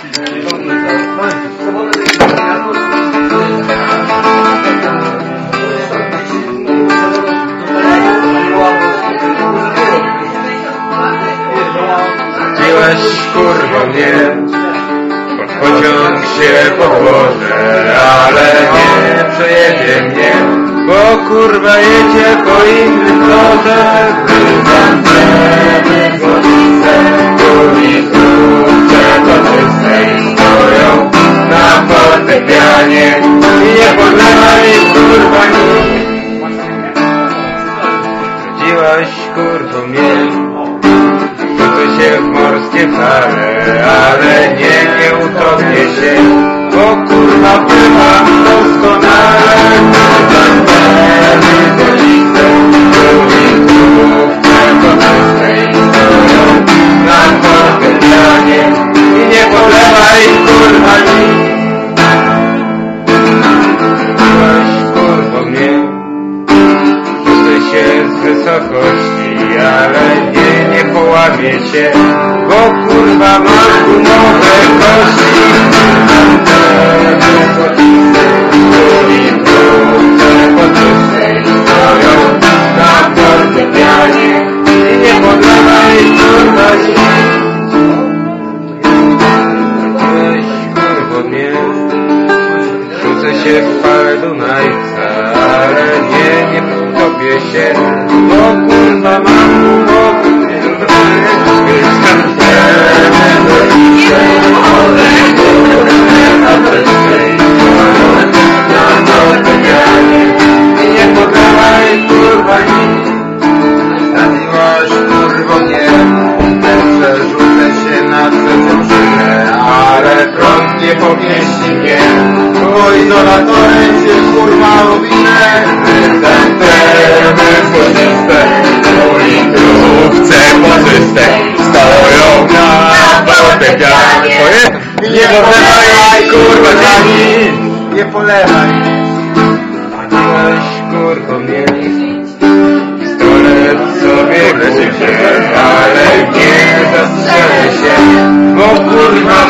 Dziś kurwo mnie, pod pociąg się podłożę, ale nie przejedzie mnie, bo kurwa jedzie po innym torze. Wyłączemy dzwonnicę, ulicówce to czystej stoją na fortepianie i nie podlewaj kurwa nic. Rodziłaś kurwo mnie, się w morskie fale, ale nie utopię się, bo kurwa pływam doskonale. Zantery dzwonnice, ulicówce po czystej stoją na fortepianie i nie polewaj kurwa nic. Byłaś kurwo mnie, rzucę się z wysokości, ale nie połamie się, bo kurwa mam gumowe kości. Zantery dzwonnice, ulicówce po czystej stoją na fortepianie i nie podlewaj kurwa nic. Weź kurwo mnie, rzucę się w fale Dunajca, ale nie utopię się, bo kurwa mam gumowe. Nie podawaj kurwa nic. Zabiłaś kurwo mnie, przerzucę się na trzecią szynę, ale prąd nie pomieści mnie, bo izolatorem się kurwa owinę. Zantery dzwonnice, ulicówce po czystej stoją na fortepianie i nie polewaj kurwa nic. Nie polewaj. Zabiłaś kurwo mnie, pistolet sobie kupię, ale nie zastrzelę się, bo kurwa